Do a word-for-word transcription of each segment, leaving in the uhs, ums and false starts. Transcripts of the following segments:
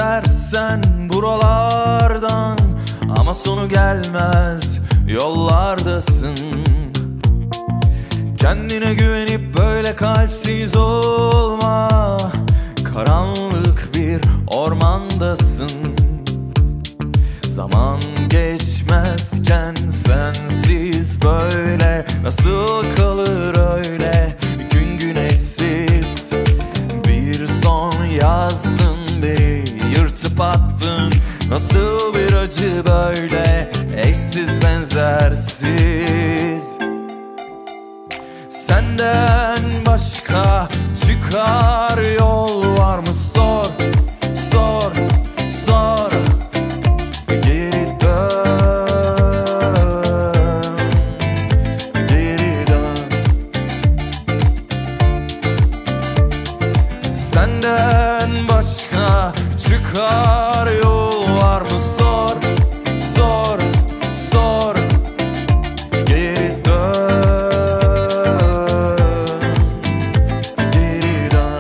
istersen buralardan, ama sonu gelmez yollardasın. Kendine güvenip böyle kalpsiz olma, karanlık bir ormandasın. Zaman geçmezken sensiz böyle nasıl kalır öyle gün güneşsiz? Bir son yazdın, beni yırtıp attın. Nasıl bir acı böyle eşsiz benzersiz? Senden başka çıkar yol var mı sor, sor, sor. Geri dön, geri dön. Senden başka çıkar yol var mı sor, sor, sor. Geri dön, geri dön.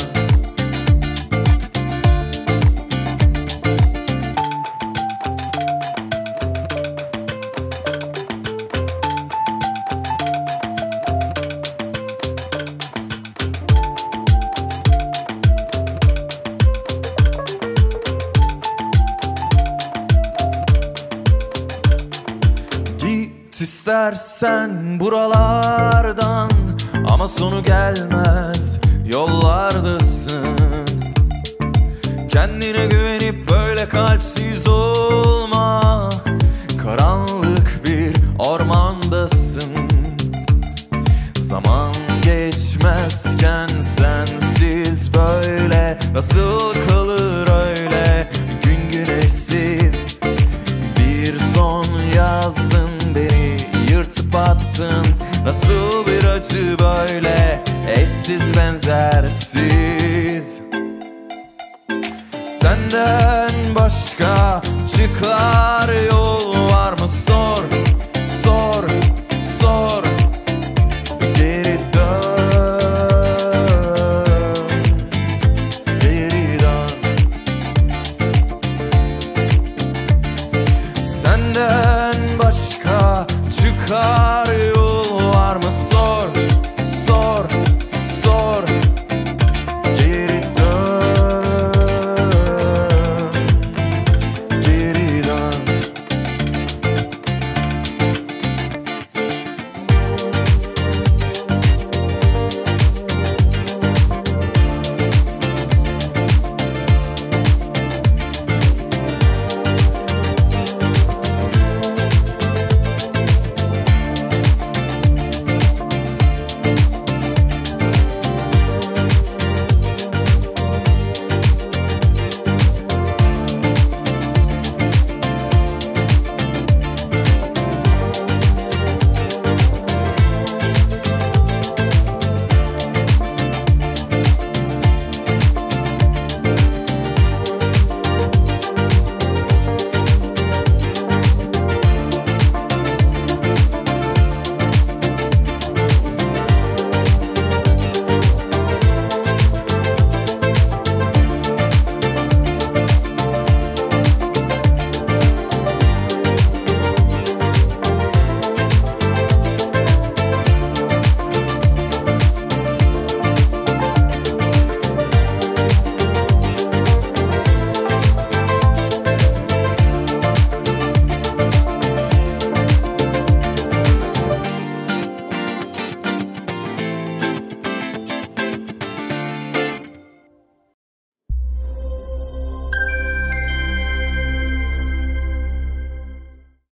Git istersen buralardan, ama sonu gelmez yollardasın. Kendine güvenip böyle kalpsiz olma, karanlık bir ormandasın. Zaman geçmezken sensiz böyle nasıl kalır öyle gün güneşsiz? Bir son yazdın, beni yırtıp attın. Nasıl bir acı böyle eşsiz benzersiz? Senden başka çıkar yol var mı sor, sor, sor. Geri dön, geri dön. Senden başka çıkar